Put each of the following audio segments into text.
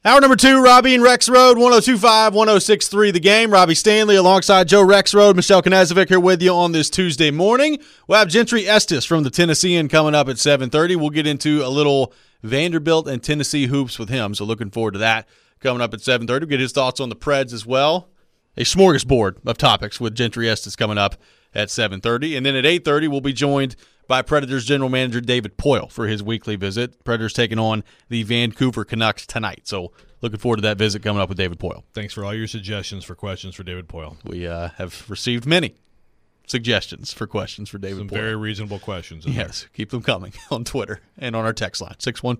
Hour number 2, Robbie and Rex Road, 102.5, 106.3 The Game. Robbie Stanley alongside Joe Rex Road. Michelle Knazovic here with you on this Tuesday morning. We'll have Gentry Estes from the Tennessean coming up at 7:30. We'll get into a little Vanderbilt and Tennessee hoops with him, so looking forward to that coming up at 7:30. We'll get his thoughts on the Preds as well. A smorgasbord of topics with Gentry Estes coming up at 7:30. And then at 8:30, we'll be joined by Predators general manager David Poile for his weekly visit. Predators taking on the Vancouver Canucks tonight. So looking forward to that visit coming up with David Poile. Thanks for all your suggestions for questions for David Poile. We have received many suggestions for questions for David Poile. Some very reasonable questions. Yes, keep them coming on Twitter and on our text line,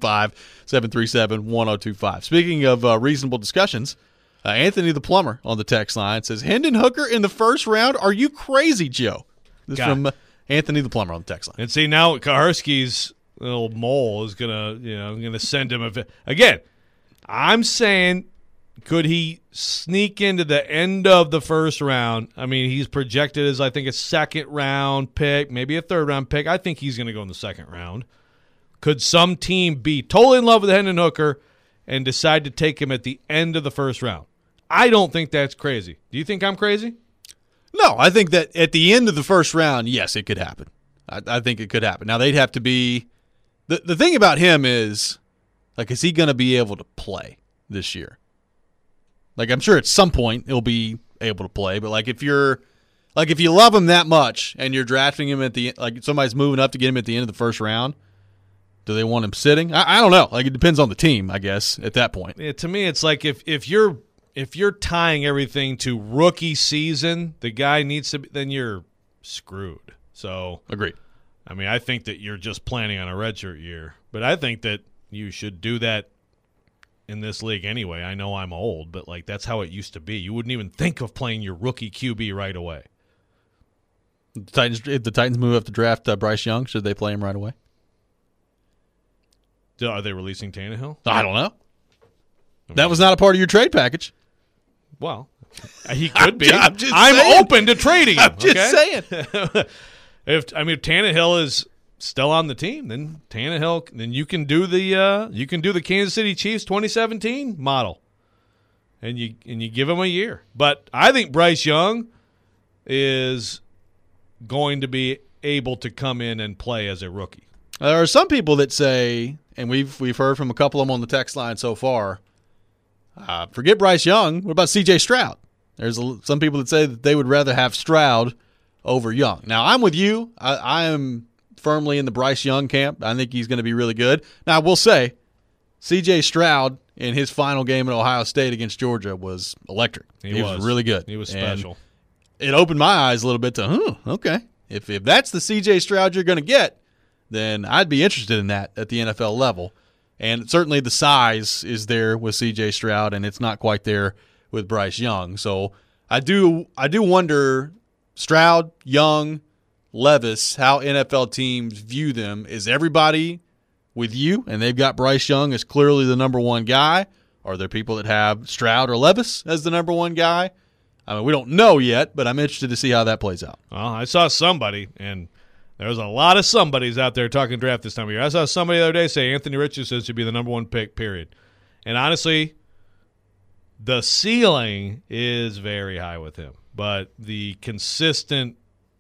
615-737-1025. Speaking of reasonable discussions, Anthony the Plumber on the text line says, Hendon Hooker in the first round? Are you crazy, Joe? This is from Anthony the Plumber on the text line. And see, now Kaharski's little mole is gonna send him again. I'm saying, could he sneak into the end of the first round? I mean, he's projected as, I think, a second-round pick, maybe a third-round pick. I think he's going to go in the second round. Could some team be totally in love with Hendon Hooker and decide to take him at the end of the first round? I don't think that's crazy. Do you think I'm crazy? No, I think that at the end of the first round, yes, it could happen. I think it could happen. Now, they'd have to be – the thing about him is he going to be able to play this year? I'm sure at some point he'll be able to play, but if you love him that much and you're drafting him at the somebody's moving up to get him at the end of the first round, do they want him sitting? I don't know. It depends on the team, I guess, at that point. Yeah, to me, it's like if you're tying everything to rookie season, the guy needs to be, then you're screwed. So agreed. I mean, I think that you're just planning on a redshirt year, but I think that you should do that in this league anyway. I know I'm old, but that's how it used to be. You wouldn't even think of playing your rookie QB right away. If the Titans move up to draft Bryce Young, should they play him right away? Are they releasing Tannehill? I don't know. That was not a part of your trade package. Well, he could be. I'm open to trading him. I'm just saying. If Tannehill is still on the team, then you can do the Kansas City Chiefs 2017 model, and you give him a year. But I think Bryce Young is going to be able to come in and play as a rookie. There are some people that say, and we've heard from a couple of them on the text line so far, forget Bryce Young. What about C.J. Stroud? There's some people that say that they would rather have Stroud over Young. Now, I'm with you. I am firmly in the Bryce Young camp. I think he's going to be really good. Now, I will say, C.J. Stroud in his final game at Ohio State against Georgia was electric. He was really good. He was special. And it opened my eyes a little bit to, okay. If that's the C.J. Stroud you're going to get, then I'd be interested in that at the NFL level. And certainly the size is there with C.J. Stroud, and it's not quite there with Bryce Young. So I do wonder, Stroud, Young, Levis, how NFL teams view them. Is everybody with you, and they've got Bryce Young as clearly the number one guy? Are there people that have Stroud or Levis as the number one guy? I mean, we don't know yet, but I'm interested to see how that plays out. Well, I saw somebody, and there's a lot of somebodies out there talking draft this time of year. I saw somebody the other day say Anthony Richardson should be the number one pick, period. And honestly, the ceiling is very high with him. But the consistent,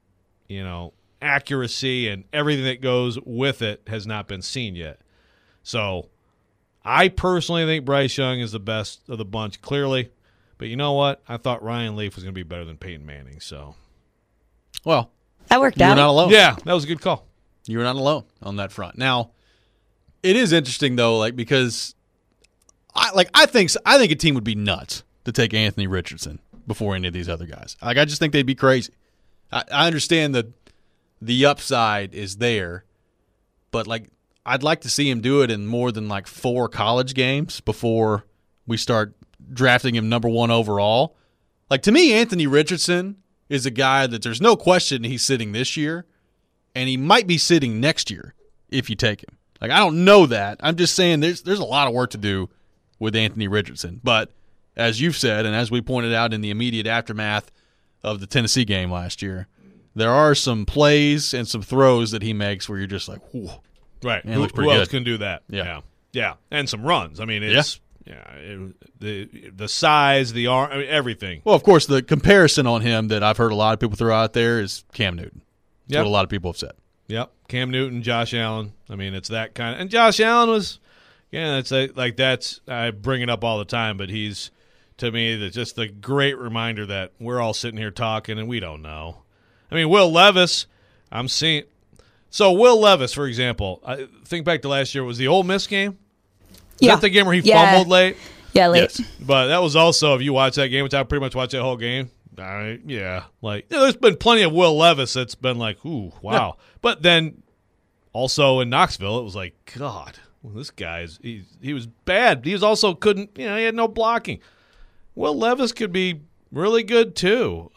accuracy and everything that goes with it has not been seen yet. So I personally think Bryce Young is the best of the bunch, clearly. But you know what? I thought Ryan Leaf was going to be better than Peyton Manning. So, well, that worked out. You were not alone. Yeah, that was a good call. You were not alone on that front. Now, it is interesting though, because I think a team would be nuts to take Anthony Richardson before any of these other guys. I just think they'd be crazy. I understand that the upside is there, but I'd like to see him do it in more than 4 college games before we start drafting him number 1 overall. To me, Anthony Richardson is a guy that there's no question he's sitting this year, and he might be sitting next year if you take him. I don't know that. I'm just saying there's a lot of work to do with Anthony Richardson. But as you've said, and as we pointed out in the immediate aftermath of the Tennessee game last year, there are some plays and some throws that he makes where you're just like, whew. Right. Man, Who else can do that? Yeah. Yeah. And some runs. I mean, it's the size, the arm, I mean, everything. Well, of course, the comparison on him that I've heard a lot of people throw out there is Cam Newton. That's what a lot of people have said. Yep, Cam Newton, Josh Allen. I mean, it's that kind of. And Josh Allen was, that's I bring it up all the time, but he's, to me, just the great reminder that we're all sitting here talking and we don't know. I mean, Will Levis, I'm seeing. So Will Levis, for example, I think back to last year, was the Ole Miss game? Was that the game where he fumbled late? Yeah, late. Yes. But that was also, if you watch that game, which I pretty much watched that whole game, there's been plenty of Will Levis that's been like, ooh, wow. Yeah. But then also in Knoxville, it was like, God, this guy's he was bad. He was also couldn't, he had no blocking. Will Levis could be really good too.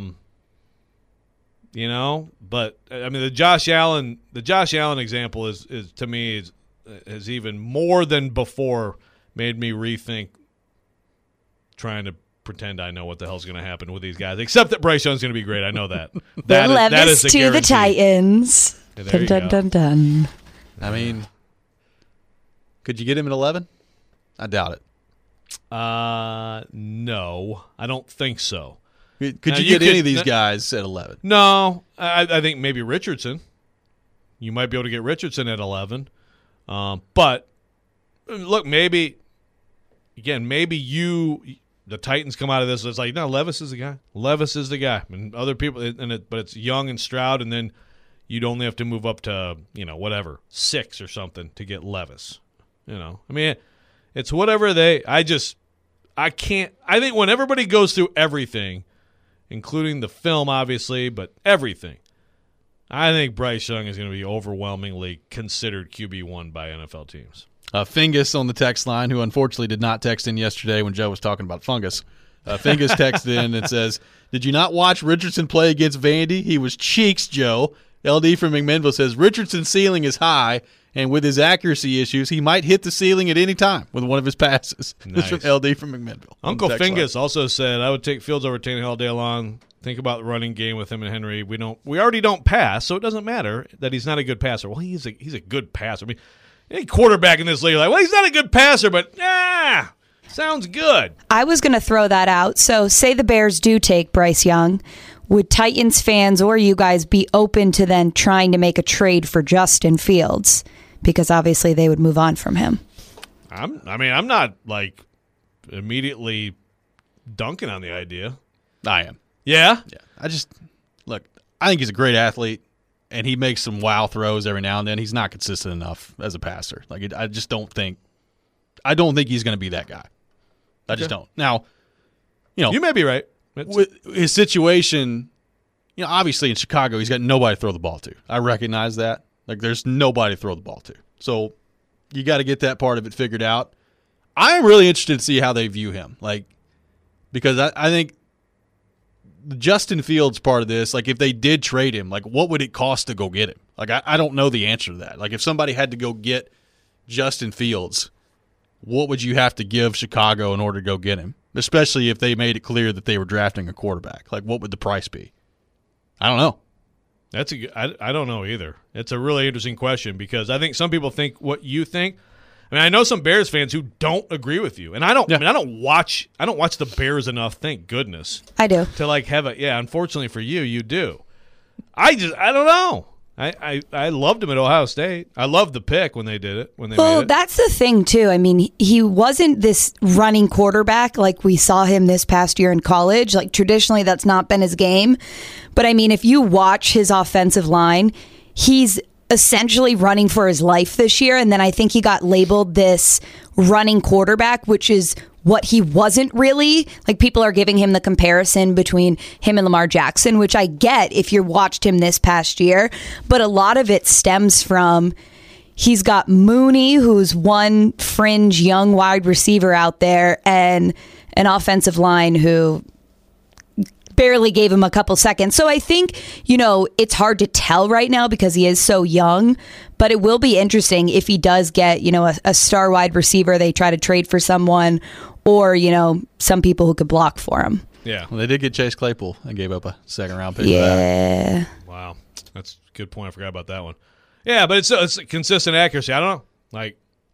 But I mean the Josh Allen example is to me is even more than before made me rethink trying to pretend I know what the hell's going to happen with these guys. Except that Bryce Young's going to be great. I know that. That is a to guarantee. the Titans. There dun, dun, dun. I mean, could you get him at 11? I doubt it. No, I don't think so. Could you get any of these guys at 11? No, I think maybe Richardson. You might be able to get Richardson at 11. But look, maybe the Titans come out of this. It's like, no, Levis is the guy. Levis is the guy. And other people, but it's Young and Stroud, and then you'd only have to move up to 6 or something to get Levis. I mean, it's whatever I can't. I think when everybody goes through everything, including the film, obviously, but everything, I think Bryce Young is going to be overwhelmingly considered QB1 by NFL teams. Fingus on the text line, who unfortunately did not text in yesterday when Joe was talking about fungus. Fingus texted in and says, "Did you not watch Richardson play against Vandy? He was cheeks, Joe." LD from McMinnville says, "Richardson's ceiling is high, and with his accuracy issues, he might hit the ceiling at any time with one of his passes." Nice. This from LD from McMinnville. Uncle Fingus also said, "I would take Fields over Tannehill all day long. Think about the running game with him and Henry. We already don't pass, so it doesn't matter that he's not a good passer." Well, he's a good passer. I mean, any quarterback in this league, like, well, he's not a good passer, but sounds good. I was going to throw that out. So say the Bears do take Bryce Young. Would Titans fans or you guys be open to then trying to make a trade for Justin Fields? Because obviously they would move on from him. I'm not like immediately dunking on the idea. I am. Yeah? Yeah. I think he's a great athlete, and he makes some wow throws every now and then. He's not consistent enough as a passer. I don't think he's going to be that guy. I just don't. Now, you may be right. With his situation, obviously in Chicago, he's got nobody to throw the ball to. I recognize that. There's nobody to throw the ball to. So you got to get that part of it figured out. I am really interested to see how they view him. Because I think the Justin Fields part of this, if they did trade him, what would it cost to go get him? I don't know the answer to that. If somebody had to go get Justin Fields, what would you have to give Chicago in order to go get him? Especially if they made it clear that they were drafting a quarterback. What would the price be? I don't know. I don't know either. It's a really interesting question because I think some people think what you think. I mean, I know some Bears fans who don't agree with you, and I don't. Yeah. I mean, I don't watch the Bears enough. Thank goodness. I do. To have a unfortunately for you, you do. I don't know. I loved him at Ohio State. I loved the pick when they did it. Made it. That's the thing too. I mean, he wasn't this running quarterback like we saw him this past year in college. Traditionally, that's not been his game. But I mean, if you watch his offensive line, he's essentially running for his life this year. And then I think he got labeled this running quarterback, which is what he wasn't really. People are giving him the comparison between him and Lamar Jackson, which I get if you watched him this past year. But a lot of it stems from he's got Mooney, who's one fringe young wide receiver out there, and an offensive line who barely gave him a couple seconds. So I think, it's hard to tell right now because he is so young, but it will be interesting if he does get, a star wide receiver, they try to trade for someone, or, some people who could block for him. Yeah. Well, they did get Chase Claypool and gave up a second-round pick for that. Wow. That's a good point. I forgot about that one. Yeah, but it's consistent accuracy. I don't know.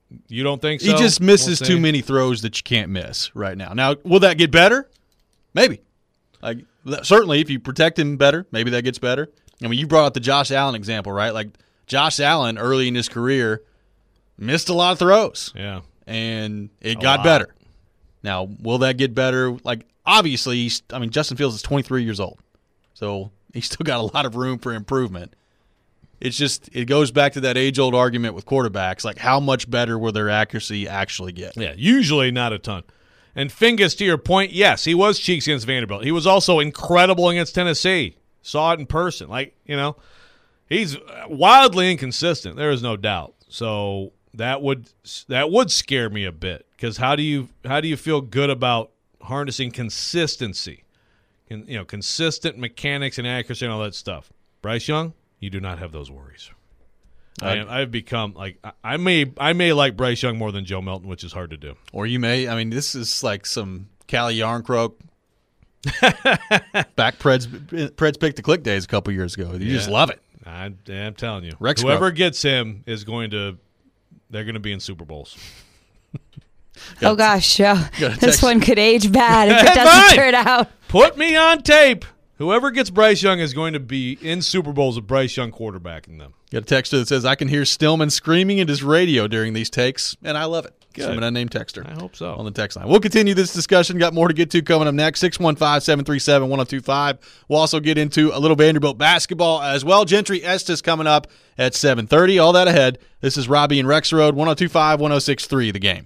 You don't think so? He just misses We'll too see. many throws that you can't miss right now. Now, will that get better? Maybe. Like certainly, if you protect him better, maybe that gets better. I mean, you brought up the Josh Allen example, right? Like Josh Allen early in his career missed a lot of throws. Yeah. And it A got lot. better. Now, will that get better? Like obviously, Justin Fields is 23 years old. So, he's still got a lot of room for improvement. It's just it goes back to that age-old argument with quarterbacks, like how much better will their accuracy actually get? Yeah, usually not a ton. And Fingus, to your point, yes, he was cheeks against Vanderbilt. He was also incredible against Tennessee. Saw it in person. Like, he's wildly inconsistent. There is no doubt. So that would scare me a bit, because how do you feel good about harnessing consistency? Consistent mechanics and accuracy and all that stuff. Bryce Young, you do not have those worries. I've become like I may like Bryce Young more than Joe Milton, which is hard to do. Or you may. I mean, this is like some Cali Yarncroke back Preds pick the click days a couple years ago. You just love it. I'm telling you, Rex whoever gets him is they're going to be in Super Bowls. Oh, gosh. gotta This text- one could age bad if it Fine. doesn't turn out. Put me on tape. Whoever gets Bryce Young is going to be in Super Bowls with Bryce Young quarterbacking them. Got a texter that says, I can hear Stillman screaming at his radio during these takes, and I love it. Good. I'm an unnamed texter. I hope so. On the text line. We'll continue this discussion. Got more to get to coming up next. 615-737-1025. We'll also get into a little Vanderbilt basketball as well. Gentry Estes coming up at 7:30. All that ahead. This is Robbie and Rex Road, 102.5, 106.3, The Game.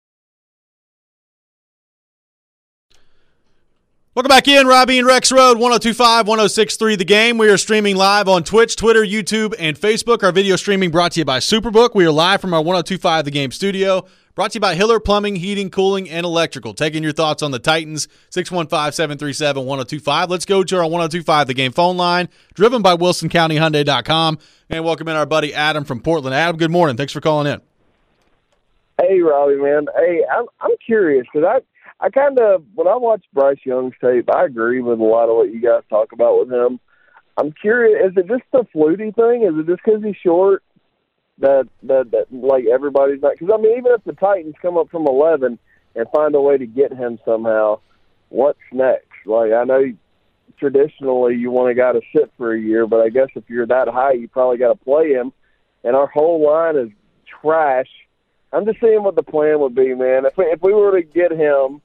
Welcome back in, Robbie and Rex Road, 102.5, 106.3 The Game. We are streaming live on Twitch, Twitter, YouTube, and Facebook. Our video streaming brought to you by Superbook. We are live from our 102.5 The Game studio. Brought to you by Hiller Plumbing, Heating, Cooling, and Electrical. Taking your thoughts on the Titans, 615-737-1025. Let's go to our 102.5 The Game phone line, driven by WilsonCountyHyundai.com. And welcome in our buddy Adam from Portland. Adam, good morning. Thanks for calling in. Hey, Robbie, man. Hey, I'm curious because I kind of, when I watch Bryce Young's tape, I agree with a lot of what you guys talk about with him. I'm curious, is it just the Flutie thing? Is it just because he's short that like everybody's not? Because, I mean, even if the Titans come up from 11 and find a way to get him somehow, what's next? Like, I know traditionally you want a guy to sit for a year, but I guess if you're that high, you probably got to play him. And our whole line is trash. I'm just seeing what the plan would be, man. If we were to get him,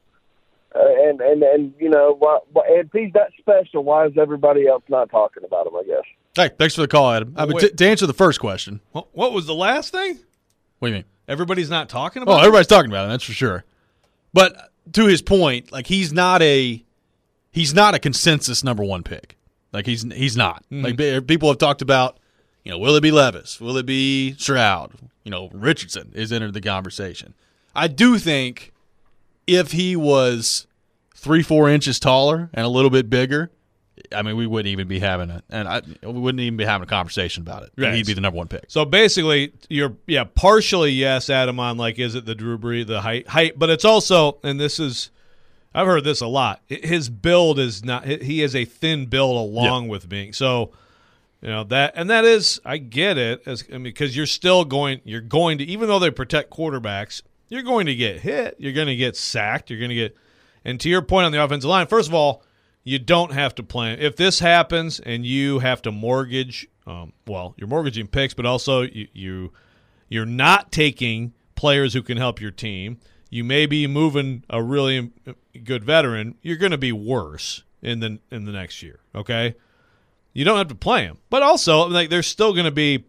and you know, if he's that special, why is everybody else not talking about him? I guess. Hey, thanks for the call, Adam. To answer the first question. What was the last thing? What do you mean? Everybody's not talking about Oh, it? everybody's talking about him, that's for sure. But to his point, like he's not a consensus number one pick. Like he's not. Mm-hmm. Like people have talked about, you know, will it be Levis? Will it be Stroud? You know, Richardson is entered the conversation. I do think if he was 3-4 inches taller and a little bit bigger, I mean, we wouldn't even be having a conversation about it. Right. He'd be the number one pick. So basically, partially yes, Adam, on like, is it the Drew Brees, the height, but it's also, and this is, I've heard this a lot. His build is not. He is a thin build along with being so. You know that, and that is, I get it, because you're going to, even though they protect quarterbacks, you're going to get hit, you're going to get sacked, you're going to get, and to your point on the offensive line, first of all, you don't have to plan. If this happens and you have to mortgage, you're mortgaging picks, but also you're not taking players who can help your team. You may be moving a really good veteran. You're going to be worse in the next year. Okay. You don't have to play him, but also like there's still going to be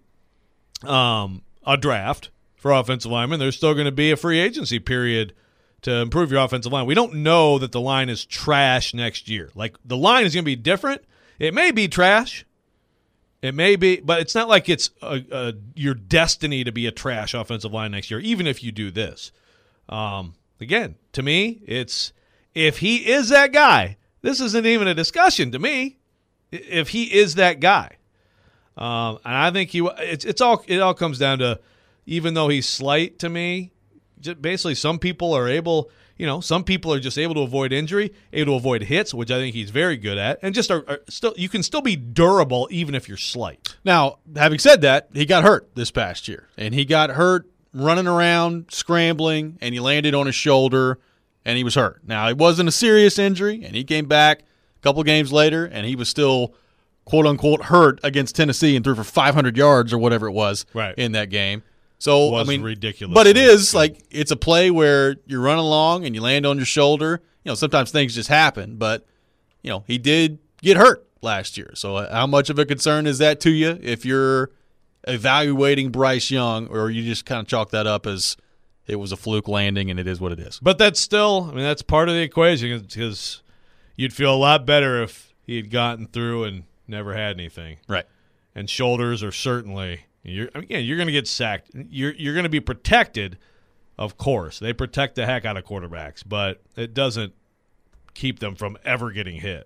a draft for offensive linemen. There's still going to be a free agency period to improve your offensive line. We don't know that the line is trash next year. Like the line is going to be different. It may be trash. It may be, but it's not like it's your destiny to be a trash offensive line next year, even if you do this. Again, to me, it's if he is that guy, this isn't even a discussion to me. If he is that guy, and I think it all comes down to, even though he's slight to me, basically some people are able, some people are just able to avoid injury, able to avoid hits, which I think he's very good at, and just are still, you can still be durable even if you're slight. Now, having said that, he got hurt this past year, and he got hurt running around, scrambling, and he landed on his shoulder, and he was hurt. Now, it wasn't a serious injury, and he came back a couple games later, and he was still, quote-unquote, hurt against Tennessee and threw for 500 yards or whatever it was in that game. So, I mean, ridiculous. But it is, like, it's a play where you're running along and you land on your shoulder. You know, sometimes things just happen, but, you know, he did get hurt last year. So how much of a concern is that to you if you're evaluating Bryce Young, or you just kind of chalk that up as it was a fluke landing and it is what it is? But that's still, I mean, that's part of the equation, because you'd feel a lot better if he had gotten through and never had anything. Right. And shoulders are certainly, you're going to get sacked. You're going to be protected, of course. They protect the heck out of quarterbacks, but it doesn't keep them from ever getting hit.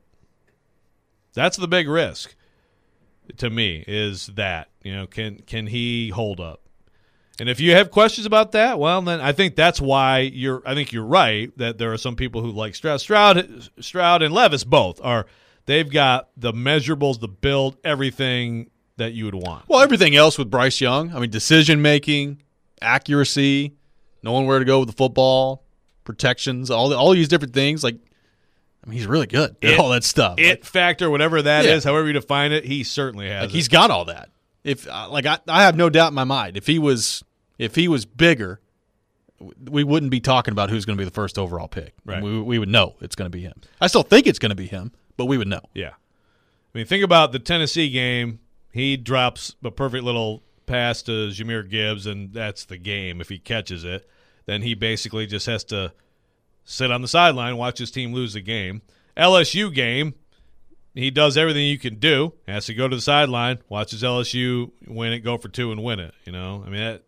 That's the big risk to me, is that, you know, can he hold up? And if you have questions about that, well, then I think that's why I think you're right that there are some people who like Stroud and Levis both are. They've got the measurables, the build, everything that you would want. Well, everything else with Bryce Young, I mean, decision-making, accuracy, knowing where to go with the football, protections, all these different things, like, I mean, he's really good at all that stuff. Factor, whatever that is, however you define it, he certainly has. Like, he's got all that. If I have no doubt in my mind, if he was bigger, we wouldn't be talking about who's going to be the first overall pick. Right. We would know it's going to be him. I still think it's going to be him, but we would know. Yeah. I mean, think about the Tennessee game. He drops a perfect little pass to Jahmyr Gibbs, and that's the game. If he catches it, then he basically just has to sit on the sideline, watch his team lose the game. LSU game, he does everything you can do. Has to go to the sideline, watches LSU win it, go for two and win it. You know, I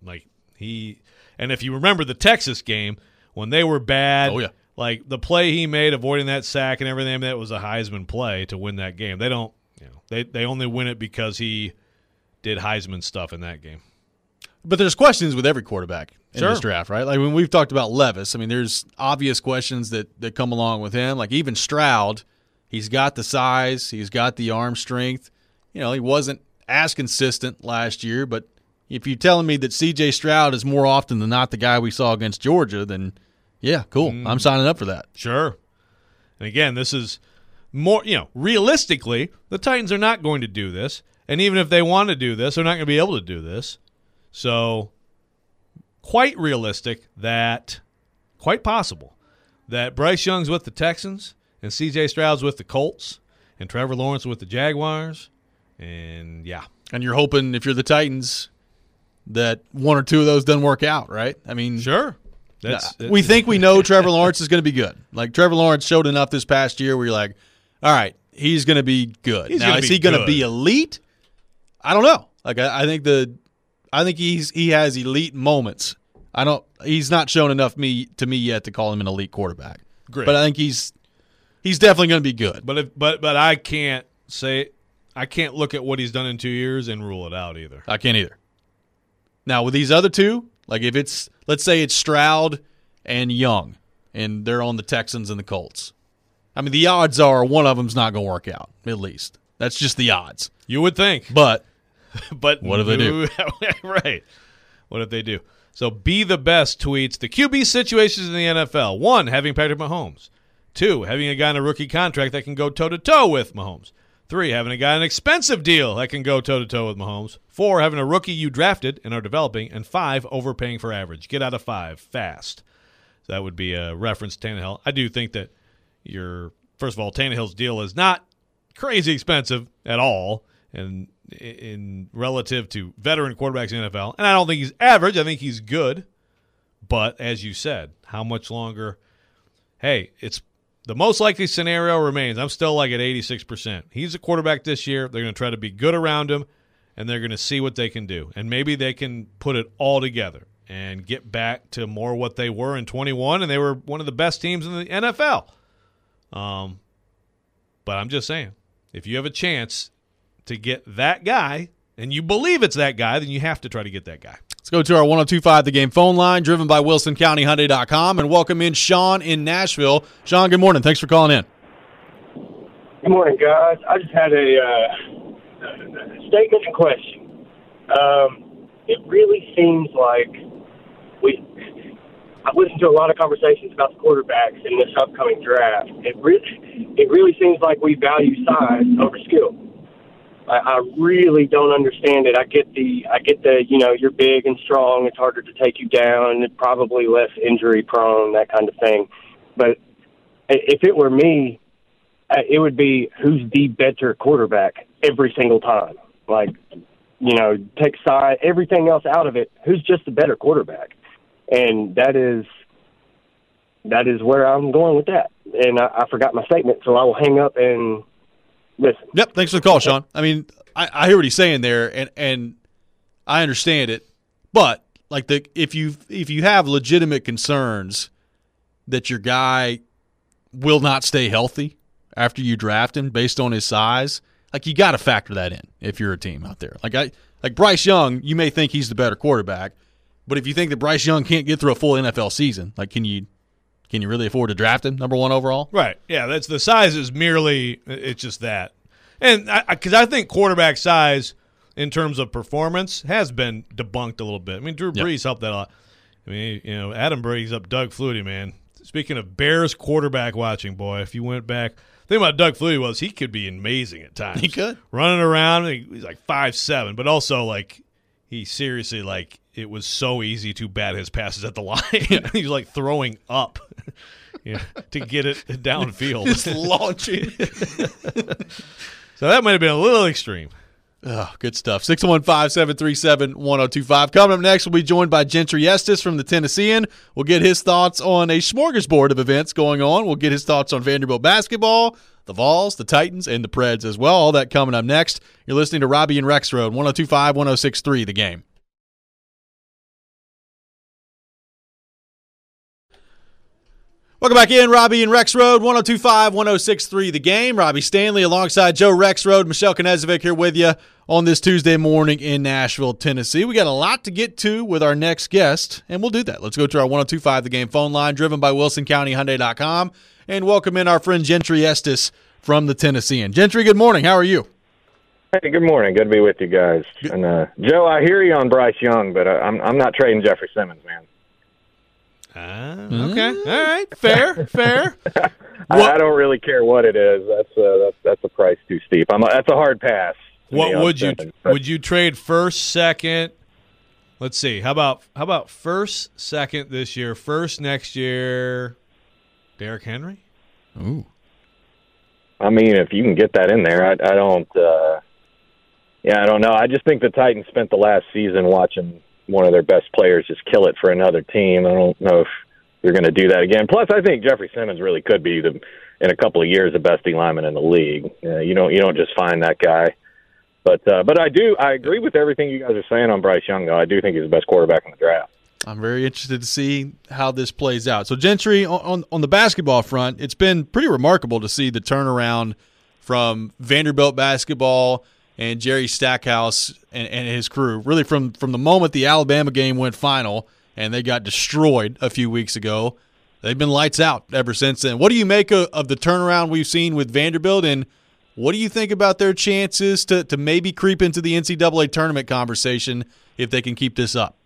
mean, and if you remember the Texas game when they were bad, like the play he made avoiding that sack and everything, that was a Heisman play to win that game. They don't, you know, they only win it because he did Heisman stuff in that game. But there's questions with every quarterback in this draft, right? Like when we've talked about Levis, I mean, there's obvious questions that come along with him. Like even Stroud, he's got the size, he's got the arm strength. You know, he wasn't as consistent last year, but if you're telling me that C.J. Stroud is more often than not the guy we saw against Georgia, then yeah, cool. I'm signing up for that. Sure. And again, this is more, you know, realistically, the Titans are not going to do this. And even if they want to do this, they're not going to be able to do this. So quite realistic that, quite possible, that Bryce Young's with the Texans and C.J. Stroud's with the Colts and Trevor Lawrence with the Jaguars. And, yeah. And you're hoping, if you're the Titans, that one or two of those doesn't work out, right? I mean, sure. We think we know Trevor Lawrence is going to be good. Like, Trevor Lawrence showed enough this past year where you're like, all right, he's going to be good. Now, is he going to be elite? I don't know. Like, I think he has elite moments. He's not shown enough to me yet to call him an elite quarterback. Great. But I think he's definitely going to be good. But I can't look at what he's done in 2 years and rule it out either. I can't either. Now, with these other two, like if it's, let's say it's Stroud and Young, and they're on the Texans and the Colts. I mean, the odds are one of them's not going to work out, at least. That's just the odds. You would think. But what if they do? Right. What if they do? So Be The Best tweets, the QB situations in the NFL. 1, having Patrick Mahomes. 2, having a guy on a rookie contract that can go toe-to-toe with Mahomes. 3, having a guy on an expensive deal that can go toe-to-toe with Mahomes. 4, having a rookie you drafted and are developing. And 5, overpaying for average. Get out of 5 fast. So that would be a reference to Tannehill. I do think that first of all, Tannehill's deal is not crazy expensive at all, and in relative to veteran quarterbacks in the NFL. And I don't think he's average. I think he's good. But as you said, how much longer? Hey, it's the most likely scenario remains. I'm still like at 86%. He's a quarterback this year. They're going to try to be good around him, and they're going to see what they can do. And maybe they can put it all together and get back to more what they were in 21, and they were one of the best teams in the NFL. But I'm just saying, if you have a chance to get that guy, and you believe it's that guy, then you have to try to get that guy. Let's go to our 102.5 The Game phone line, driven by WilsonCountyHyundai.com, and welcome in Sean in Nashville. Sean, good morning. Thanks for calling in. Good morning, guys. I just had a statement and question. It really seems like I've listened to a lot of conversations about the quarterbacks in this upcoming draft. It really seems like we value size over skill. I really don't understand it. I get the you're big and strong. It's harder to take you down. It's probably less injury prone, that kind of thing. But if it were me, it would be who's the better quarterback every single time. Like, take size, everything else out of it. Who's just the better quarterback? And that is where I'm going with that. And I forgot my statement, so I will hang up and listen. Yep, thanks for the call, Sean. I mean, I hear what he's saying there, and I understand it. But like if you have legitimate concerns that your guy will not stay healthy after you draft him based on his size, like you got to factor that in if you're a team out there. Like Bryce Young, you may think he's the better quarterback, but if you think that Bryce Young can't get through a full NFL season, like can you really afford to draft him number 1 overall? Right. Yeah, that's the size is merely it's just that. And because I think quarterback size in terms of performance has been debunked a little bit. I mean, Drew Brees helped that a lot. I mean, Adam brings up Doug Flutie, man. Speaking of Bears quarterback watching, boy, if you went back, the thing about Doug Flutie was he could be amazing at times. He could. Running around, he's like 5'7", but also like he seriously like it was so easy to bat his passes at the line. He was like throwing up to get it downfield. Just launching. So that might have been a little extreme. Oh, good stuff. 615-737-1025. Coming up next, we'll be joined by Gentry Estes from the Tennessean. We'll get his thoughts on a smorgasbord of events going on. We'll get his thoughts on Vanderbilt basketball, the Vols, the Titans, and the Preds as well. All that coming up next. You're listening to Robbie and Rex Road, 102.5, 106.3, The Game. Welcome back in, Robbie and Rex Road, 102.5, 106.3 The Game. Robbie Stanley alongside Joe Rex Road, Michelle Knezovic here with you on this Tuesday morning in Nashville, Tennessee. We got a lot to get to with our next guest, and we'll do that. Let's go to our 102.5 The Game phone line, driven by WilsonCountyHyundai.com, and welcome in our friend Gentry Estes from the Tennessean. Gentry, good morning. How are you? Hey, good morning. Good to be with you guys. And Joe, I hear you on Bryce Young, but I'm not trading Jeffrey Simmons, man. Okay. All right. Fair. I don't really care what it is. That's a price too steep. That's a hard pass. What would you trade first, second? Let's see. How about first, second this year, first next year? Derrick Henry. Ooh. I mean, if you can get that in there, I don't. I don't know. I just think the Titans spent the last season watching one of their best players just kill it for another team. I don't know if you're going to do that again. Plus, I think Jeffrey Simmons really could be in a couple of years the best D lineman in the league. You don't just find that guy. But I agree with everything you guys are saying on Bryce Young, though. I do think he's the best quarterback in the draft. I'm very interested to see how this plays out. So, Gentry, on the basketball front, it's been pretty remarkable to see the turnaround from Vanderbilt basketball and Jerry Stackhouse and his crew, really from the moment the Alabama game went final and they got destroyed a few weeks ago. They've been lights out ever since then. What do you make of the turnaround we've seen with Vanderbilt, and what do you think about their chances to maybe creep into the NCAA tournament conversation if they can keep this up?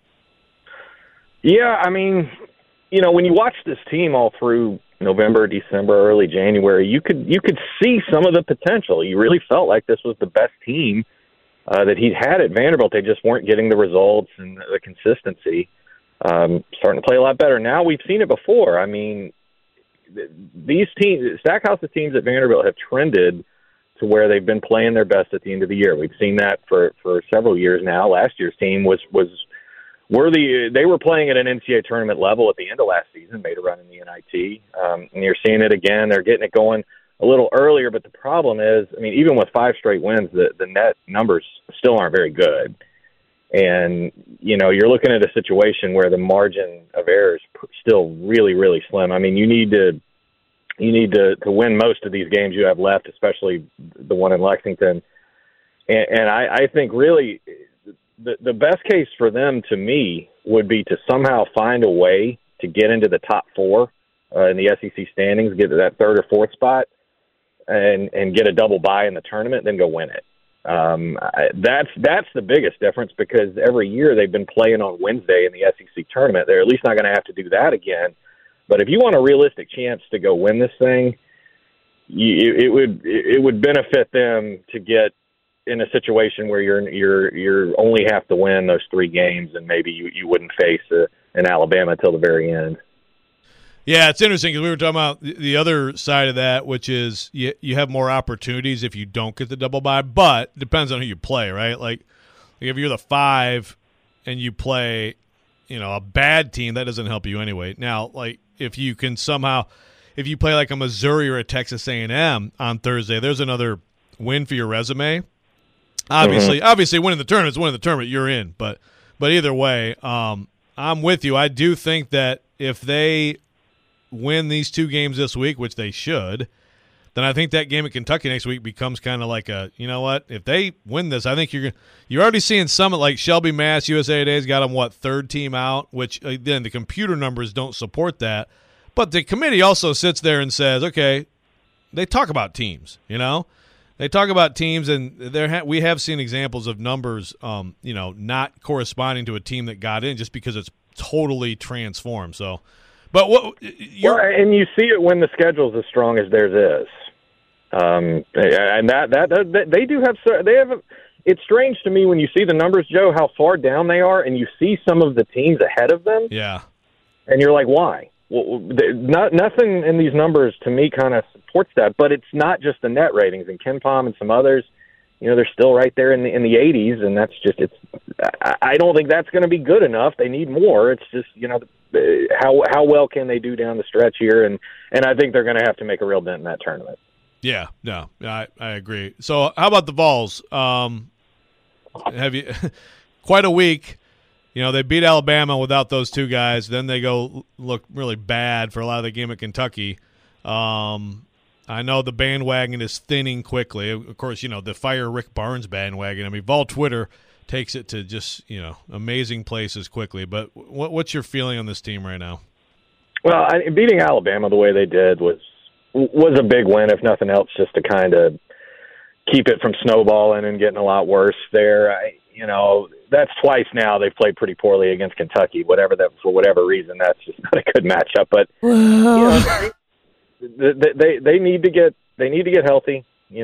Yeah, I mean, when you watch this team all through November, December, early January, you could see some of the potential. You really felt like this was the best team that he'd had at Vanderbilt. They just weren't getting the results and the consistency. Starting to play a lot better. Now we've seen it before. I mean, these teams, Stackhouse's teams at Vanderbilt have trended to where they've been playing their best at the end of the year. We've seen that for several years now. Last year's team was worthy. They were playing at an NCAA tournament level at the end of last season, made a run in the NIT. And you're seeing it again. They're getting it going a little earlier, but the problem is, I mean, even with 5 straight wins, the net numbers still aren't very good. And, you're looking at a situation where the margin of error is still really, really slim. I mean, you need to win most of these games you have left, especially the one in Lexington. And I think really the best case for them, to me, would be to somehow find a way to get into the top 4 in the SEC standings, get to that 3rd or 4th spot, and get a double bye in the tournament, then go win it. That's the biggest difference, because every year they've been playing on Wednesday in the SEC tournament. They're at least not going to have to do that again. But if you want a realistic chance to go win this thing, it would benefit them to get in a situation where you're only have to win those 3 games, and maybe you wouldn't face an Alabama till the very end. Yeah, it's interesting because we were talking about the other side of that, which is you have more opportunities if you don't get the double bye, but it depends on who you play, right? Like if you're the 5 and you play, a bad team, that doesn't help you anyway. Now, like if you play like a Missouri or a Texas A&M on Thursday, there's another win for your resume. Obviously, winning the tournament is winning the tournament. You're in, but either way, I'm with you. I do think that if they win these 2 games this week, which they should, then I think that game at Kentucky next week becomes kind of like if they win this, I think you're already seeing some, like Shelby Mass, USA Today's got them 3rd team out, which then the computer numbers don't support that, but the committee also sits there and says, okay, they talk about teams, They talk about teams, and we have seen examples of numbers, not corresponding to a team that got in just because it's totally transformed. So, but and you see it when the schedule's as strong as theirs is, and that they do have. It's strange to me when you see the numbers, Joe, how far down they are, and you see some of the teams ahead of them. Yeah, and you're like, why? Well, nothing in these numbers to me kind of supports that, but it's not just the net ratings. And KenPom and some others, they're still right there in the 80s, and that's just I don't think that's going to be good enough. They need more. It's just how well can they do down the stretch here, and I think they're going to have to make a real dent in that tournament. Yeah, no, I agree. So how about the Vols? Have you quite a week? They beat Alabama without those 2 guys. Then they go look really bad for a lot of the game at Kentucky. I know the bandwagon is thinning quickly. Of course, the fire Rick Barnes bandwagon. I mean, Vol Twitter takes it to just, amazing places quickly. But what's your feeling on this team right now? Well, beating Alabama the way they did was a big win, if nothing else, just to kind of keep it from snowballing and getting a lot worse there. That's twice now they've played pretty poorly against Kentucky. For whatever reason, that's just not a good matchup. But they need to get healthy.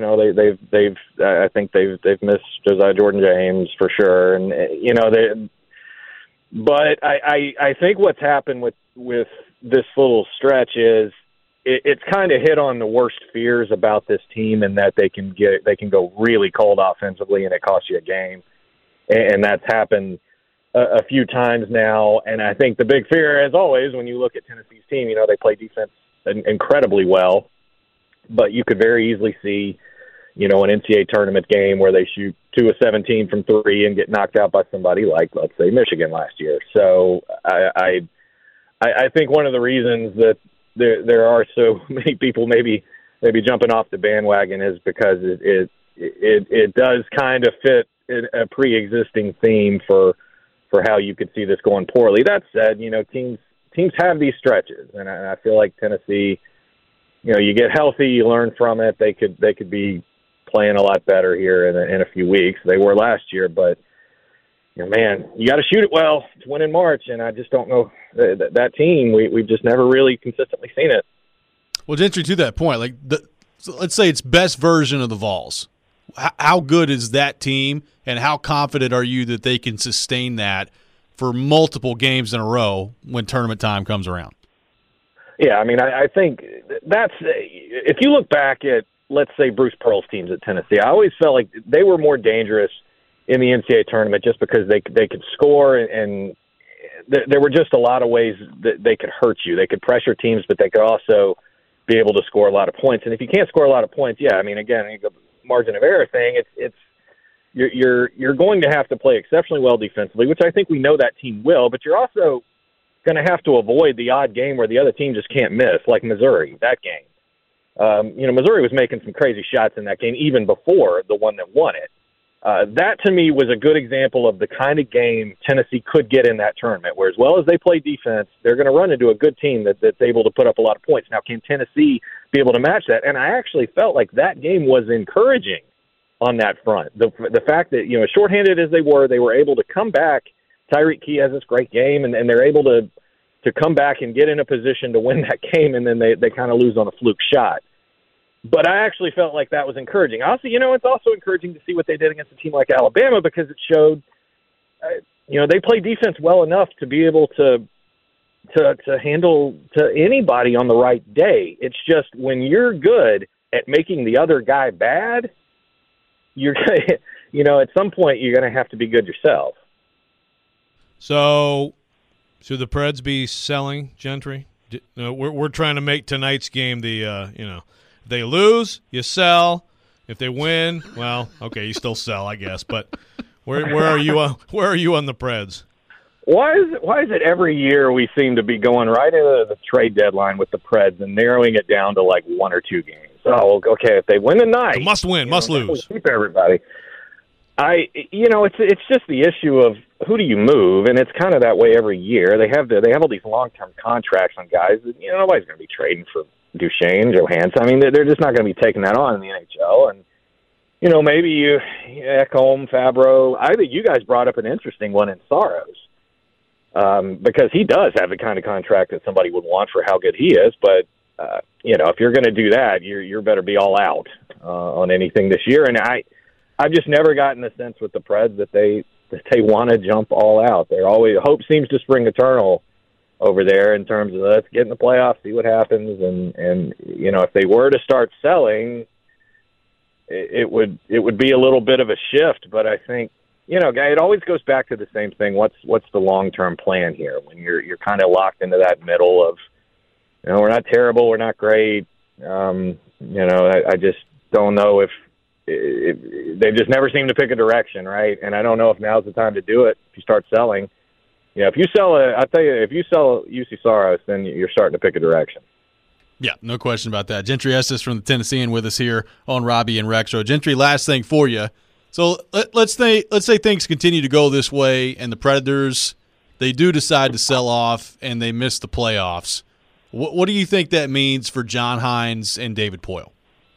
I think they've missed Josiah Jordan-James for sure, and But I think what's happened with this little stretch is it's kind of hit on the worst fears about this team, and that they can go really cold offensively and it costs you a game. And that's happened a few times now. And I think the big fear, as always, when you look at Tennessee's team, they play defense incredibly well, but you could very easily see, an NCAA tournament game where they shoot 2 of 17 from 3 and get knocked out by somebody like, let's say, Michigan last year. So I think one of the reasons that there are so many people maybe jumping off the bandwagon is because it does kind of fit a pre-existing theme for how you could see this going poorly. That said, teams have these stretches, and I feel like Tennessee, you get healthy, you learn from it. They could be playing a lot better here in a few weeks. They were last year, but man, you got to shoot it well to win in March, and I just don't know that team. We've just never really consistently seen it. Well, gentry, to that point, so let's say it's best version of the Vols. How good is that team, and how confident are you that they can sustain that for multiple games in a row when tournament time comes around? Yeah, I mean, I think that's – if you look back at, let's say, Bruce Pearl's teams at Tennessee, I always felt like they were more dangerous in the NCAA tournament just because they could score, and there were just a lot of ways that they could hurt you. They could pressure teams, but they could also be able to score a lot of points. And if you can't score a lot of points, yeah, I mean, again, the margin of error thing, you're going to have to play exceptionally well defensively, which I think we know that team will, but you're also going to have to avoid the odd game where the other team just can't miss, like Missouri, that game. Missouri was making some crazy shots in that game even before the one that won it. That, to me, was a good example of the kind of game Tennessee could get in that tournament, where as well as they play defense, they're going to run into a good team that's able to put up a lot of points. Now, can Tennessee be able to match that? And I actually felt like that game was encouraging on that front. The fact that, as shorthanded as they were able to come back. Tyreek Key has this great game, and they're able to come back and get in a position to win that game, and then they kind of lose on a fluke shot. But I actually felt like that was encouraging. Also, it's also encouraging to see what they did against a team like Alabama, because it showed, they play defense well enough to be able to handle to anybody on the right day. It's just when you're good at making the other guy bad, you're at some point you're going to have to be good yourself. So should the Preds be selling Gentry? We're trying to make tonight's game the if they lose, you sell. If they win, well, okay, you still sell, I guess. But where are you? Where are you on the Preds? Why is it every year we seem to be going right into the trade deadline with the Preds and narrowing it down to like one or two games? Oh, okay, if they win tonight, must win, must lose. Keep everybody. It's just the issue of who do you move, and it's kind of that way every year. They have all these long-term contracts on guys that nobody's going to be trading for Duchesne, Johansson. I mean, they're just not going to be taking that on in the NHL. And maybe you Ekholm, Fabro. I think you guys brought up an interesting one in Saros. Because he does have the kind of contract that somebody would want for how good he is. But, if you're going to do that, you're better be all out on anything this year. And I've just never gotten the sense with the Preds that they want to jump all out. They're always, hope seems to spring eternal over there in terms of let's get in the playoffs, see what happens. And if they were to start selling, it would be a little bit of a shift. But I think, it always goes back to the same thing. What's the long-term plan here when you're kind of locked into that middle of, we're not terrible, we're not great. I just don't know if they just never seem to pick a direction, right? And I don't know if now's the time to do it. If you start selling, if you sell UC Saros, then you're starting to pick a direction. Yeah, no question about that. Gentry Estes from the Tennessean with us here on Robbie and Rexroad. Gentry, last thing for you. So let's say things continue to go this way, and the Predators, they do decide to sell off, and they miss the playoffs. What do you think that means for John Hines and David Poile?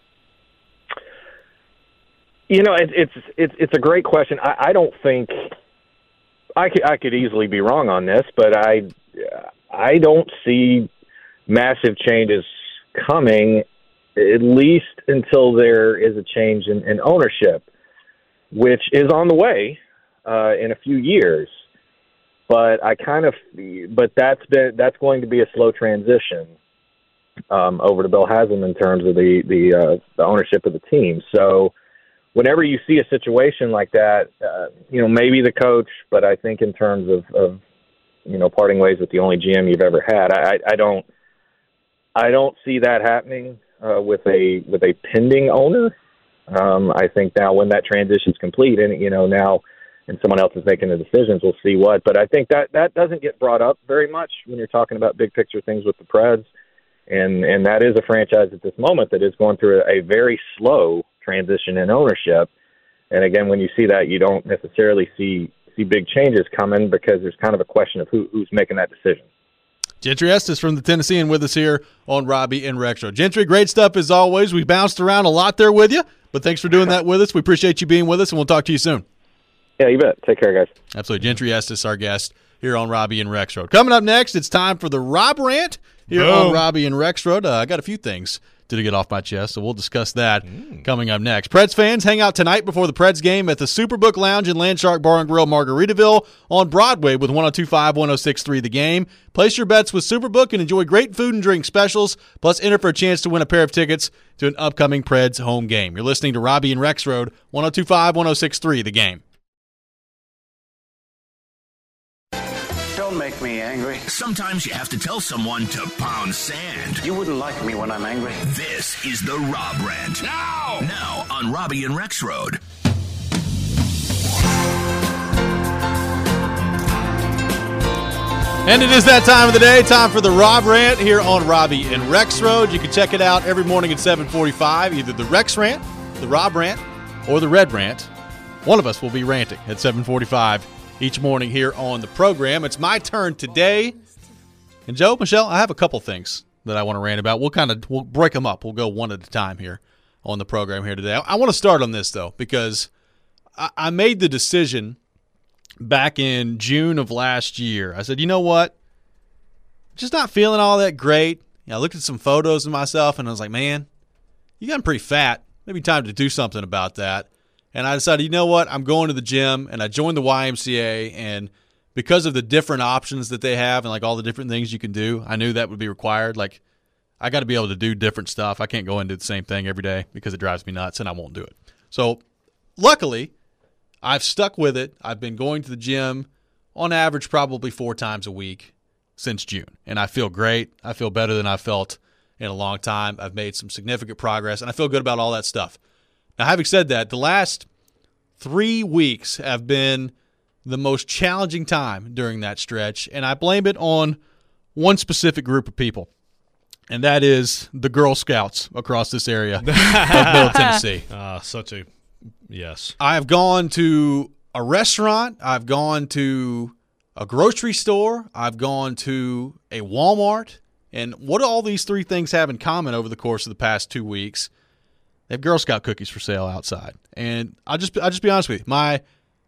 It's a great question. I don't think I could easily be wrong on this, but I don't see massive changes coming, at least until there is a change in ownership, which is on the way in a few years. But that's going to be a slow transition over to Bill Haslam in terms of the ownership of the team. So whenever you see a situation like that, maybe the coach, but I think in terms of parting ways with the only GM you've ever had, I don't see that happening with a pending owner. I think now when that transition's complete and now and someone else is making the decisions, we'll see what. But I think that doesn't get brought up very much when you're talking about big picture things with the Preds. And that is a franchise at this moment that is going through a very slow transition in ownership. And again, when you see that, you don't necessarily see big changes coming because there's kind of a question of who's making that decision. Gentry Estes from the Tennessean with us here on Robbie and Rexroad. Gentry, great stuff as always. We bounced around a lot there with you, but thanks for doing that with us. We appreciate you being with us, and we'll talk to you soon. Yeah, you bet. Take care, guys. Absolutely. Gentry Estes, our guest here on Robbie and Rexroad. Coming up next, it's time for the Rob Rant here on Robbie and Rexroad. I got a few things to get off my chest, so we'll discuss that coming up next. Preds fans, hang out tonight before the Preds game at the Superbook Lounge and Landshark Bar and Grill, Margaritaville on Broadway with 102.5, 106.3 The Game. Place your bets with Superbook and enjoy great food and drink specials, plus enter for a chance to win a pair of tickets to an upcoming Preds home game. You're listening to Robbie and Rexroad, 102.5, 106.3 The Game. Don't make me angry. Sometimes you have to tell someone to pound sand. You wouldn't like me when I'm angry. This is the Rob Rant. Now on Robbie and Rexroad. And it is that time of the day, time for the Rob Rant here on Robbie and Rexroad. You can check it out every morning at 7:45, either the Rex Rant, the Rob Rant, or the Red Rant. One of us will be ranting at 7:45 each morning here on the program. It's my turn today. And Joe, Michelle, I have a couple things that I want to rant about. We'll break them up. We'll go one at a time here. on the program here today. I want to start on this, though, because I made the decision back in June of last year. I said, you know what? Just not feeling all that great. I looked at some photos of myself, and I was like, man, you gotten pretty fat. Maybe time to do something about that. And I decided, you know what? I'm going to the gym, and I joined the YMCA, and because of the different options that they have and like all the different things you can do, I knew that would be required. Like, I got to be able to do different stuff. I can't go and do the same thing every day because it drives me nuts, and I won't do it. So, luckily, I've stuck with it. I've been going to the gym on average probably 4 times a week since June, and I feel great. I feel better than I've felt in a long time. I've made some significant progress, and I feel good about all that stuff. Now, having said that, the last 3 weeks have been the most challenging time during that stretch, and I blame it on one specific group of people, and that is the Girl Scouts across this area of Middle Tennessee. Yes. I've gone to a restaurant. I've gone to a grocery store. I've gone to a Walmart. And what do all these 3 things have in common over the course of the past 2 weeks? They have Girl Scout cookies for sale outside. And I'll just be honest with you. My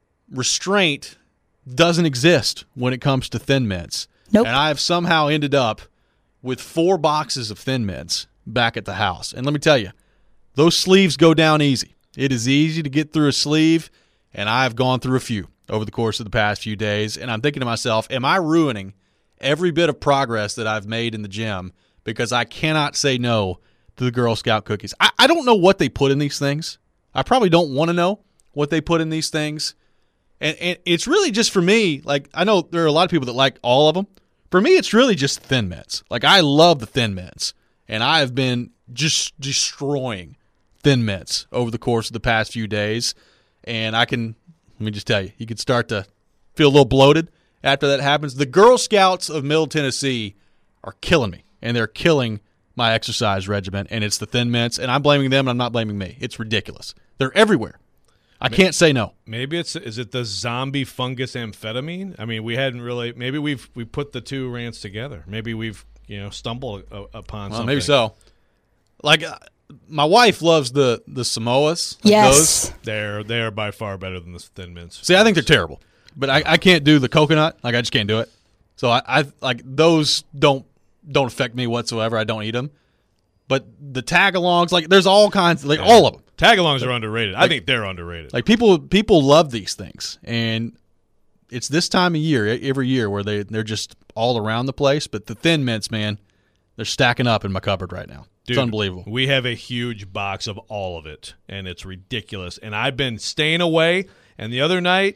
restraint doesn't exist when it comes to Thin Mints. Nope. And I have somehow ended up with 4 boxes of Thin Mints back at the house. And let me tell you, those sleeves go down easy. It is easy to get through a sleeve, and I've gone through a few over the course of the past few days. And I'm thinking to myself, am I ruining every bit of progress that I've made in the gym because I cannot say no to the Girl Scout cookies? I don't know what they put in these things. I probably don't want to know what they put in these things. And it's really just for me, like, I know there are a lot of people that like all of them. For me, it's really just Thin Mints. Like, I love the Thin Mints, and I have been just destroying Thin Mints over the course of the past few days. And let me just tell you, you can start to feel a little bloated after that happens. The Girl Scouts of Middle Tennessee are killing me, and they're killing my exercise regimen, and it's the Thin Mints, and I'm blaming them, and I'm not blaming me. It's ridiculous. They're everywhere. I can't say no. Maybe is it the zombie fungus amphetamine? I mean, we hadn't really. Maybe we put the 2 rants together. Maybe we've stumbled upon something. Maybe so. Like, my wife loves the Samoas. Like Yes. Those. They're by far better than the Thin Mints. See, I think they're terrible, but I can't do the coconut. Like, I just can't do it. So I like those don't affect me whatsoever. I don't eat them. But the tag-alongs, like, there's all kinds, like, all of them. Tag-alongs are underrated. I think they're underrated. Like, people love these things, and it's this time of year, every year, where they're just all around the place. But the Thin Mints, man, they're stacking up in my cupboard right now. Dude, it's unbelievable. We have a huge box of all of it, and it's ridiculous. And I've been staying away, and the other night,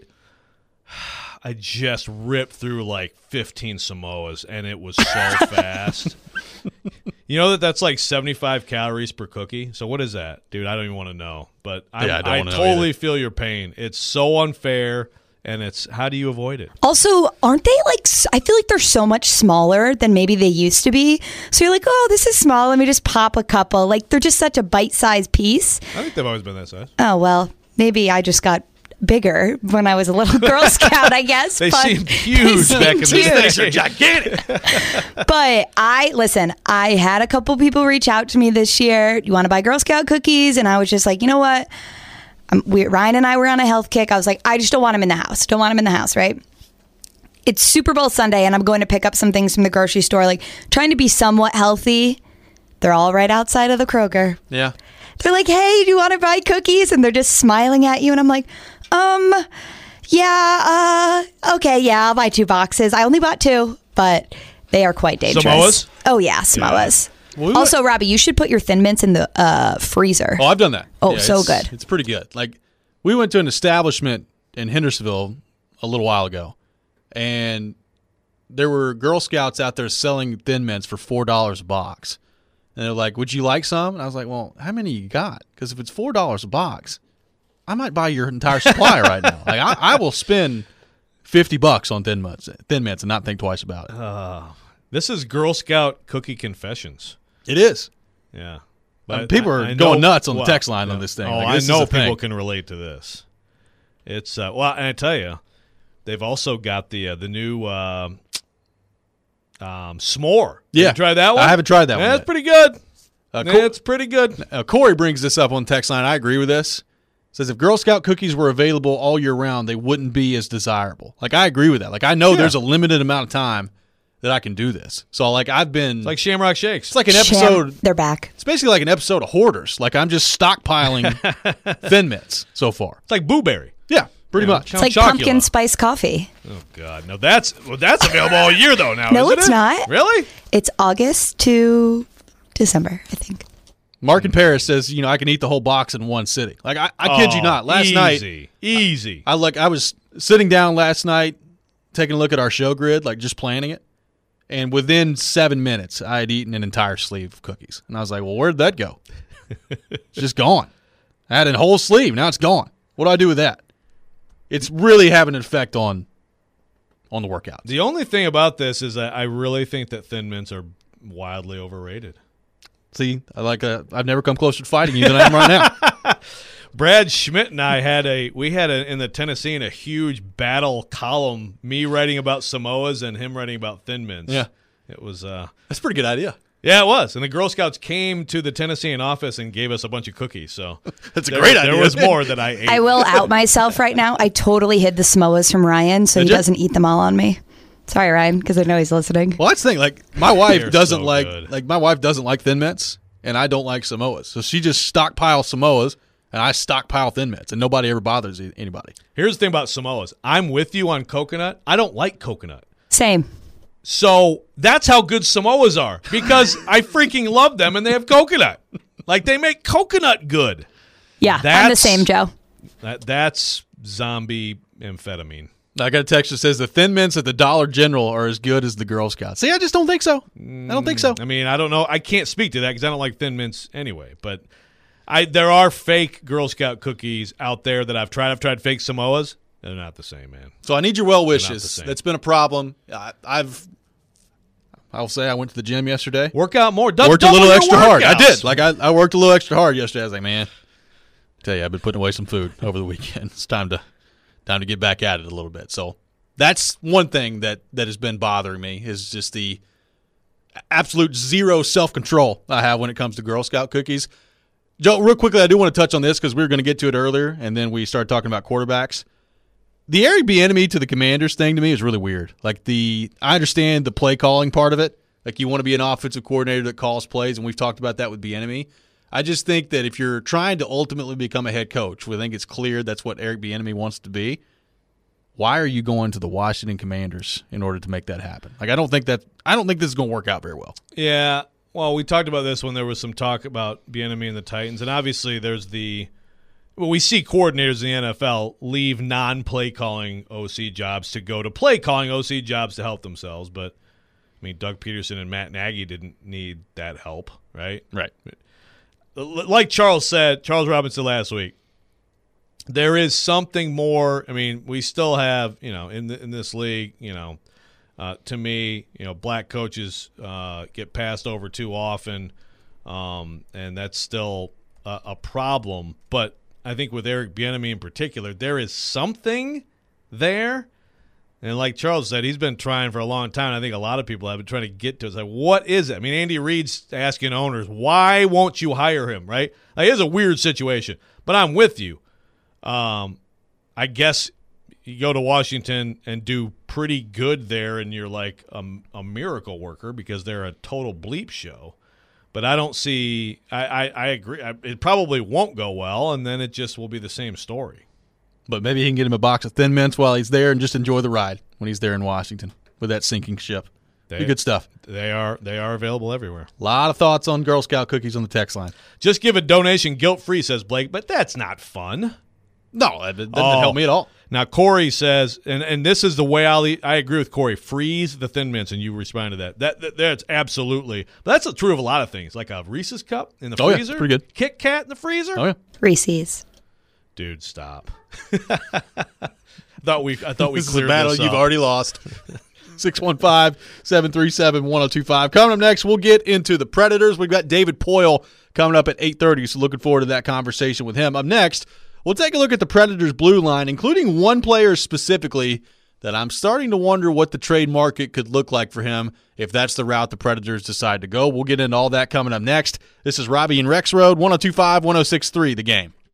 I just ripped through like 15 Samoas, and it was so fast. You know that's like 75 calories per cookie? So what is that? Dude, I don't even want to know. But I totally feel your pain. It's so unfair, and it's how do you avoid it? Also, aren't they like, I feel like they're so much smaller than maybe they used to be. So you're like, oh, this is small. Let me just pop a couple. Like, they're just such a bite-sized piece. I think they've always been that size. Oh, well, maybe I just got bigger when I was a little Girl Scout, I guess. They seemed huge back in the day. These are gigantic. But I had a couple people reach out to me this year. You want to buy Girl Scout cookies? And I was just like, you know what? Ryan and I were on a health kick. I was like, I just don't want them in the house. Don't want them in the house, right? It's Super Bowl Sunday, and I'm going to pick up some things from the grocery store, like trying to be somewhat healthy. They're all right outside of the Kroger. Yeah. They're like, hey, do you want to buy cookies? And they're just smiling at you. And I'm like, okay, yeah, I'll buy 2 boxes. I only bought 2, but they are quite dangerous. Samoas? Oh, yeah, Samoas. Yeah. Also, Robbie, you should put your Thin Mints in the freezer. Oh, I've done that. Oh, yeah, so good. It's pretty good. Like, we went to an establishment in Hendersonville a little while ago, and there were Girl Scouts out there selling Thin Mints for $4 a box. And they're like, would you like some? And I was like, well, how many you got? Because if it's $4 a box, I might buy your entire supply right now. Like, I will spend $50 on Thin Mints and not think twice about it. This is Girl Scout cookie confessions. It is. Yeah. But people are going nuts on the text line on this thing. Oh, like, this I know is a thing. people can relate to this. It's and I tell you, they've also got the new s'more. Yeah, you try that one. I haven't tried that one. That's yet. pretty good. It's pretty good. Corey brings this up on text line. I agree with this. Says if Girl Scout cookies were available all year round, they wouldn't be as desirable. Like, I agree with that. Like, I know there's a limited amount of time that I can do this. So, like, I've been It's like Shamrock Shakes. It's like an episode. They're back. It's basically like an episode of Hoarders. Like, I'm just stockpiling Thin Mints so far. It's like Blueberry. Yeah, pretty much. It's like pumpkin spice coffee. Oh God, no! That's available all year though. Now, No, isn't it's it? not. Really? It's August to December, I think. Mark in Paris says, I can eat the whole box in one sitting. Like, I kid you not. Last night, easy. I was sitting down last night, taking a look at our show grid, like just planning it, and within 7 minutes, I had eaten an entire sleeve of cookies, and I was like, "Well, where'd that go? It's just gone. I had a whole sleeve. Now it's gone. What do I do with that?" It's really having an effect on the workouts. The only thing about this is that I really think that Thin Mints are wildly overrated. See, I've never come closer to fighting you than I am right now. Brad Schmidt and I had in the Tennessean a huge battle column, me writing about Samoas and him writing about Thin Mints. Yeah. It was That's a pretty good idea. Yeah, it was. And the Girl Scouts came to the Tennessean office and gave us a bunch of cookies. So that's a great idea. There was more that I ate. I will out myself right now. I totally hid the Samoas from Ryan, so he doesn't eat them all on me. Sorry, Ryan, because I know he's listening. Well, that's the thing. Like, my wife doesn't so my wife doesn't like Thin Mints, and I don't like Samoas. So she just stockpiles Samoas, and I stockpile Thin Mints, and nobody ever bothers anybody. Here's the thing about Samoas. I'm with you on coconut. I don't like coconut. Same. So that's how good Samoas are, because I freaking love them, and they have coconut. Like, they make coconut good. Yeah, I'm the same, Joe. That's zombie amphetamine. I got a text that says the Thin Mints at the Dollar General are as good as the Girl Scouts. See, I just don't think so. I don't think so. I mean, I don't know. I can't speak to that because I don't like Thin Mints anyway. But there are fake Girl Scout cookies out there that I've tried. I've tried fake Samoas. They're not the same, man. So I need your well wishes. That's been a problem. I'll say I went to the gym yesterday. Work out more. Worked a little extra hard. I did. Like, I worked a little extra hard yesterday. I was like, man, I tell you, I've been putting away some food over the weekend. It's time to get back at it a little bit. So that's one thing that has been bothering me is just the absolute zero self-control I have when it comes to Girl Scout cookies. Joe, real quickly, I do want to touch on this because we were going to get to it earlier, and then we started talking about quarterbacks. The Eric Bieniemy to the Commanders thing to me is really weird. Like, I understand the play calling part of it. Like, you want to be an offensive coordinator that calls plays, and we've talked about that with Bieniemy. I just think that if you're trying to ultimately become a head coach, we think it's clear that's what Eric Bieniemy wants to be. Why are you going to the Washington Commanders in order to make that happen? Like, I don't think this is going to work out very well. Yeah. Well, we talked about this when there was some talk about Bieniemy and the Titans, and obviously there's we see coordinators in the NFL leave non-play calling OC jobs to go to play calling OC jobs to help themselves. But I mean, Doug Peterson and Matt Nagy didn't need that help, right? Right. Like Charles Robinson last week, there is something more. I mean, we still have, in this league, to me, black coaches get passed over too often, and that's still a problem. But I think with Eric Bieniemy in particular, there is something there. And like Charles said, he's been trying for a long time. I think a lot of people have been trying to get to it. It's like, what is it? I mean, Andy Reid's asking owners, why won't you hire him, right? Like, it's a weird situation. But I'm with you. I guess you go to Washington and do pretty good there, and you're like a miracle worker because they're a total bleep show. But I don't see – I agree. It probably won't go well, and then it just will be the same story. But maybe he can get him a box of Thin Mints while he's there and just enjoy the ride when he's there in Washington with that sinking ship. Good stuff. They are available everywhere. A lot of thoughts on Girl Scout cookies on the text line. Just give a donation guilt-free, says Blake, but that's not fun. No, that doesn't help me at all. Now, Corey says, and this is the way I agree with Corey, freeze the Thin Mints, and you respond to that. That's absolutely. But that's true of a lot of things, like a Reese's Cup in the freezer. Yeah, pretty good. Kit Kat in the freezer. Oh, yeah. Reese's. Dude, stop. I thought we this cleared is a battle this you've up. already lost. 615-737-1025. Coming up next, we'll get into the Predators. We've got David Poyle coming up at 8:30, so looking forward to that conversation with him. Up next, we'll take a look at the Predators' blue line, including one player specifically that I'm starting to wonder what the trade market could look like for him if that's the route the Predators decide to go. We'll get into all that coming up next. This is Robbie and Rex Road, 102.5, 106.3, The Game.